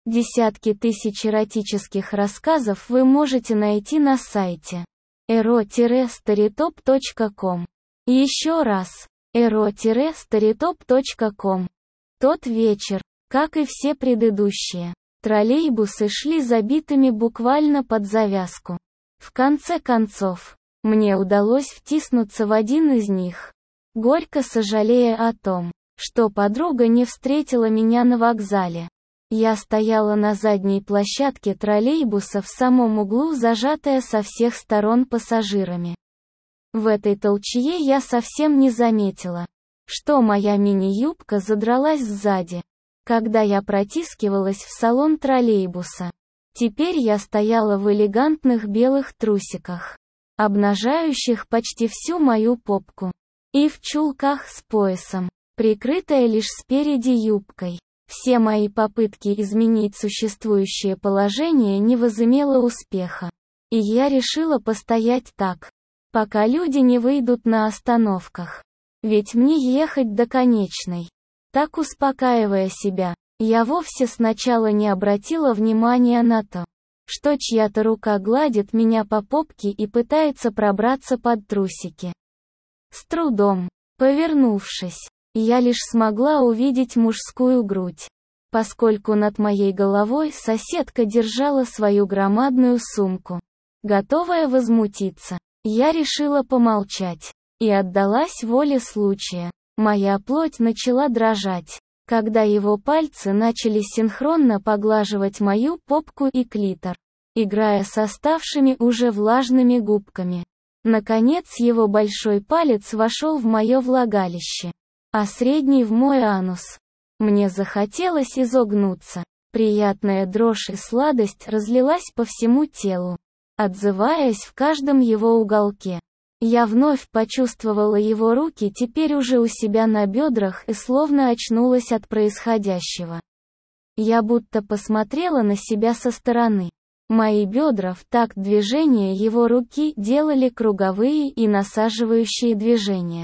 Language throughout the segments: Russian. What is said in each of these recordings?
Десятки тысяч эротических рассказов вы можете найти на сайте ero-storytop.com. Еще раз, ero-storytop.com. Тот вечер, как и все предыдущие, троллейбусы шли забитыми буквально под завязку. В конце концов, мне удалось втиснуться в один из них, горько сожалея о том, что подруга не встретила меня на вокзале. Я стояла на задней площадке троллейбуса в самом углу, зажатая со всех сторон пассажирами. В этой толчее я совсем не заметила, что моя мини-юбка задралась сзади, когда я протискивалась в салон троллейбуса. Теперь я стояла в элегантных белых трусиках, обнажающих почти всю мою попку, и в чулках с поясом, прикрытая лишь спереди юбкой. Все мои попытки изменить существующее положение не возымело успеха. И я решила постоять так, пока люди не выйдут на остановках. Ведь мне ехать до конечной. Так успокаивая себя, я вовсе сначала не обратила внимания на то, что чья-то рука гладит меня по попке и пытается пробраться под трусики. С трудом, повернувшись, я лишь смогла увидеть мужскую грудь, поскольку над моей головой соседка держала свою громадную сумку. Готовая возмутиться, я решила помолчать и отдалась воле случая. Моя плоть начала дрожать, когда его пальцы начали синхронно поглаживать мою попку и клитор, играя с оставшими уже влажными губками. Наконец его большой палец вошел в мое влагалище, а средний в мой анус. Мне захотелось изогнуться. Приятная дрожь и сладость разлилась по всему телу, отзываясь в каждом его уголке. Я вновь почувствовала его руки теперь уже у себя на бедрах и словно очнулась от происходящего. Я будто посмотрела на себя со стороны. Мои бедра в такт движения его руки делали круговые и насаживающие движения,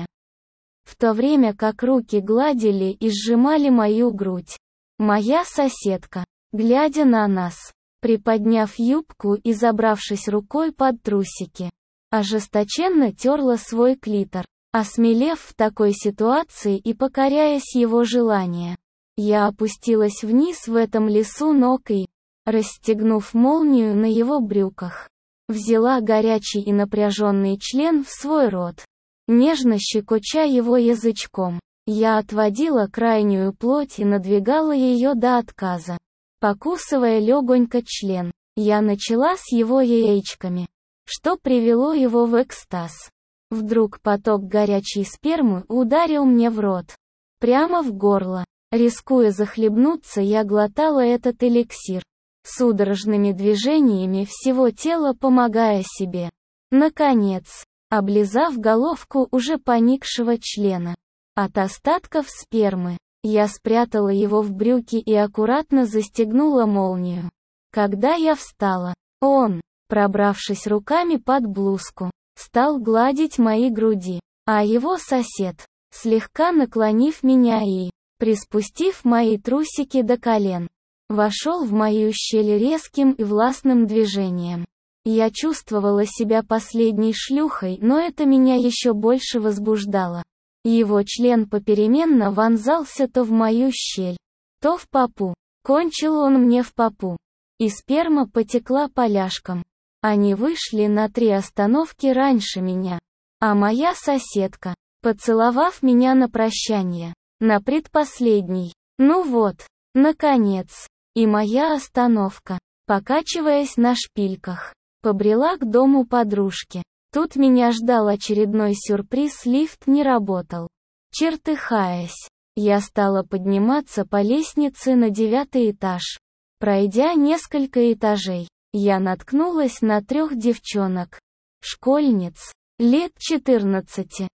в то время как руки гладили и сжимали мою грудь. Моя соседка, глядя на нас, приподняв юбку и забравшись рукой под трусики, ожесточенно терла свой клитор, осмелев в такой ситуации и покоряясь его желания. Я опустилась вниз в этом лесу ног и, расстегнув молнию на его брюках, взяла горячий и напряженный член в свой рот. Нежно щекоча его язычком, я отводила крайнюю плоть и надвигала ее до отказа. Покусывая легонько член, я начала с его яичками, что привело его в экстаз. Вдруг поток горячей спермы ударил мне в рот, прямо в горло. Рискуя захлебнуться, я глотала этот эликсир, судорожными движениями всего тела помогая себе. Наконец, облизав головку уже поникшего члена от остатков спермы, я спрятала его в брюки и аккуратно застегнула молнию. Когда я встала, он, пробравшись руками под блузку, стал гладить мои груди, а его сосед, слегка наклонив меня и, приспустив мои трусики до колен, вошел в мою щель резким и властным движением. Я чувствовала себя последней шлюхой, но это меня еще больше возбуждало. Его член попеременно вонзался то в мою щель, то в попу. Кончил он мне в попу, и сперма потекла по ляжкам. Они вышли на 3 остановки раньше меня. А моя соседка, поцеловав меня на прощание, на предпоследней. Ну вот, наконец, и моя остановка, покачиваясь на шпильках, побрела к дому подружки. Тут меня ждал очередной сюрприз, лифт не работал. Чертыхаясь, я стала подниматься по лестнице на 9-й этаж. Пройдя несколько этажей, я наткнулась на 3 девчонок, школьниц, лет 14-15.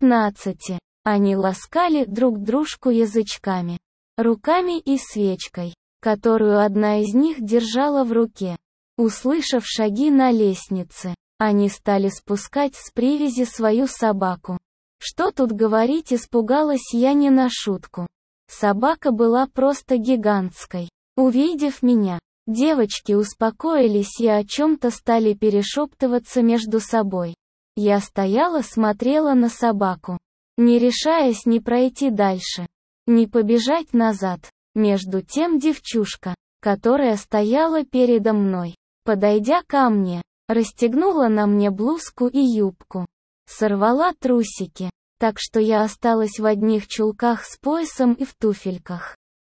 Они ласкали друг дружку язычками, руками и свечкой, которую одна из них держала в руке. Услышав шаги на лестнице, они стали спускать с привязи свою собаку. Что тут говорить, испугалась я не на шутку. Собака была просто гигантской. Увидев меня, девочки успокоились и о чем-то стали перешептываться между собой. Я стояла, смотрела на собаку, не решаясь ни пройти дальше, ни побежать назад. Между тем девчушка, которая стояла передо мной, подойдя ко мне, расстегнула на мне блузку и юбку, сорвала трусики, так что я осталась в одних чулках с поясом и в туфельках.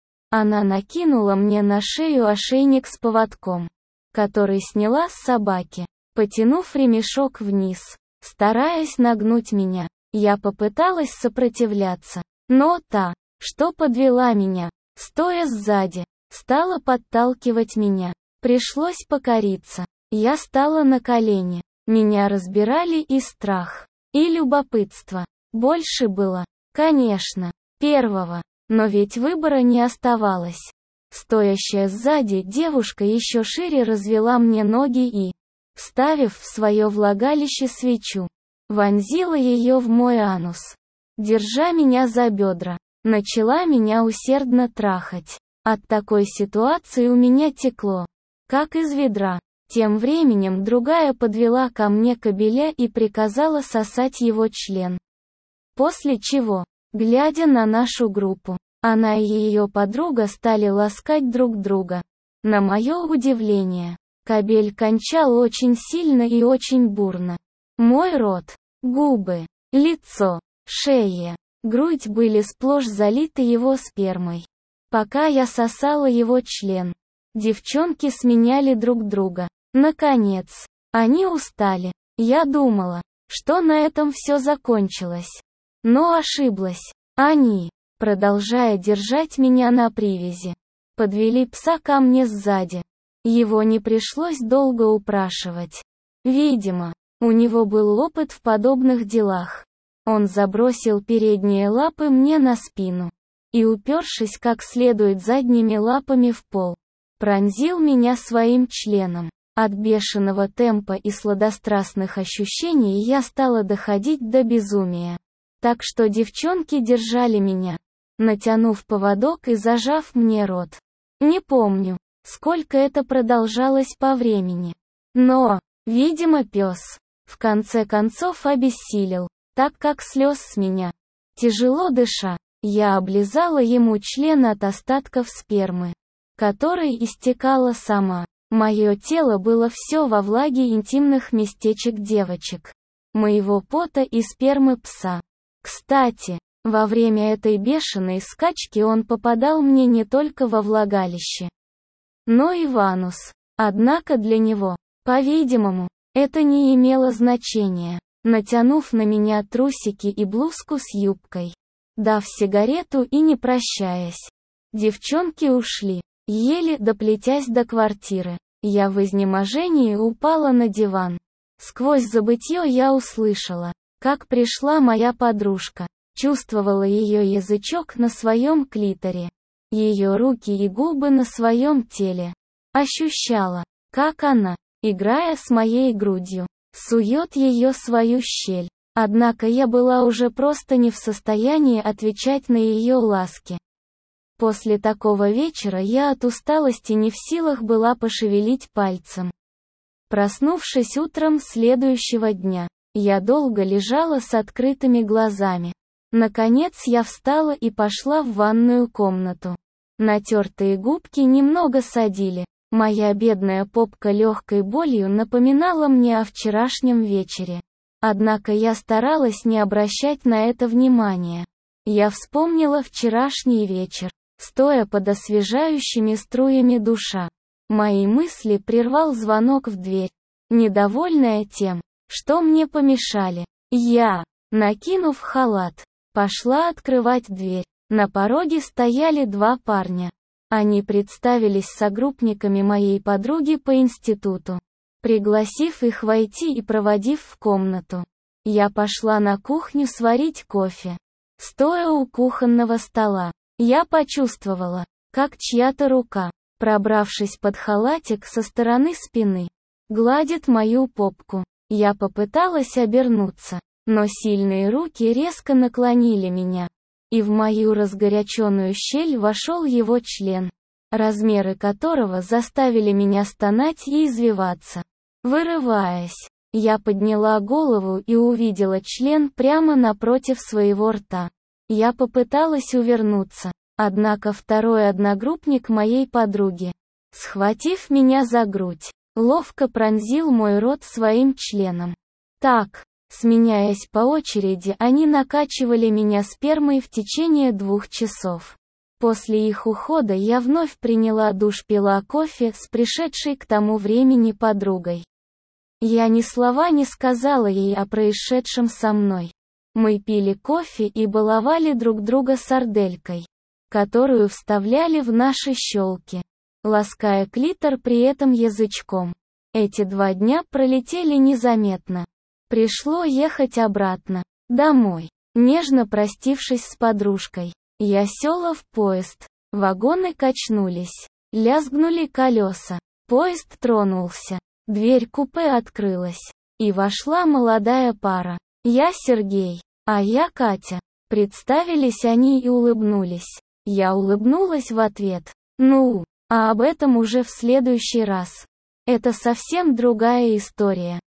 Она накинула мне на шею ошейник с поводком, который сняла с собаки, потянув ремешок вниз, стараясь нагнуть меня. Я попыталась сопротивляться, но та, что подвела меня, стоя сзади, стала подталкивать меня. Пришлось покориться. Я стала на колени. Меня разбирали и страх, и любопытство. Больше было, конечно, первого, но ведь выбора не оставалось. Стоящая сзади девушка еще шире развела мне ноги и, вставив в свое влагалище свечу, вонзила ее в мой анус. Держа меня за бедра, начала меня усердно трахать. От такой ситуации у меня текло, как из ведра. Тем временем другая подвела ко мне кобеля и приказала сосать его член. После чего, глядя на нашу группу, она и ее подруга стали ласкать друг друга. На мое удивление, кобель кончал очень сильно и очень бурно. Мой рот, губы, лицо, шея, грудь были сплошь залиты его спермой. Пока я сосала его член, девчонки сменяли друг друга. Наконец, они устали. Я думала, что на этом все закончилось. Но ошиблась. Они, продолжая держать меня на привязи, подвели пса ко мне сзади. Его не пришлось долго упрашивать. Видимо, у него был опыт в подобных делах. Он забросил передние лапы мне на спину и, упершись как следует задними лапами в пол, пронзил меня своим членом. От бешеного темпа и сладострастных ощущений я стала доходить до безумия. Так что девчонки держали меня, натянув поводок и зажав мне рот. Не помню, сколько это продолжалось по времени. Но, видимо, пес, в конце концов обессилел, так как слез с меня. Тяжело дыша, я облизала ему член от остатков спермы, которой истекала сама. Мое тело было все во влаге интимных местечек девочек, моего пота и спермы пса. Кстати, во время этой бешеной скачки он попадал мне не только во влагалище, но и в анус. Однако для него, по-видимому, это не имело значения. Натянув на меня трусики и блузку с юбкой, дав сигарету и не прощаясь, девчонки ушли. Еле доплетясь до квартиры, я в изнеможении упала на диван. Сквозь забытье я услышала, как пришла моя подружка, чувствовала ее язычок на своем клиторе, ее руки и губы на своем теле. Ощущала, как она, играя с моей грудью, сует ее в свою щель. Однако я была уже просто не в состоянии отвечать на ее ласки. После такого вечера я от усталости не в силах была пошевелить пальцем. Проснувшись утром следующего дня, я долго лежала с открытыми глазами. Наконец я встала и пошла в ванную комнату. Натертые губки немного садили. Моя бедная попка легкой болью напоминала мне о вчерашнем вечере. Однако я старалась не обращать на это внимания. Я вспомнила вчерашний вечер, стоя под освежающими струями душа. Мои мысли прервал звонок в дверь. Недовольная тем, что мне помешали, я, накинув халат, пошла открывать дверь. На пороге стояли два парня. Они представились согруппниками моей подруги по институту. Пригласив их войти и проводив в комнату, я пошла на кухню сварить кофе. Стоя у кухонного стола, я почувствовала, как чья-то рука, пробравшись под халатик со стороны спины, гладит мою попку. Я попыталась обернуться, но сильные руки резко наклонили меня, и в мою разгоряченную щель вошел его член. размеры которого заставили меня стонать и извиваться. Вырываясь, я подняла голову и увидела член прямо напротив своего рта. Я попыталась увернуться, однако второй одногруппник моей подруги, схватив меня за грудь, ловко пронзил мой рот своим членом. Так, сменяясь по очереди, они накачивали меня спермой в течение 2 часов. После их ухода я вновь приняла душ, пила кофе с пришедшей к тому времени подругой. Я ни слова не сказала ей о происшедшем со мной. Мы пили кофе и баловали друг друга сарделькой, которую вставляли в наши щелки, лаская клитор при этом язычком. Эти 2 дня пролетели незаметно. Пришло ехать обратно, домой. Нежно простившись с подружкой, я села в поезд. Вагоны качнулись, лязгнули колеса. Поезд тронулся. Дверь купе открылась, и вошла молодая пара. «Я Сергей, а я Катя». Представились они и улыбнулись. Я улыбнулась в ответ. Ну, а об этом уже в следующий раз. Это совсем другая история.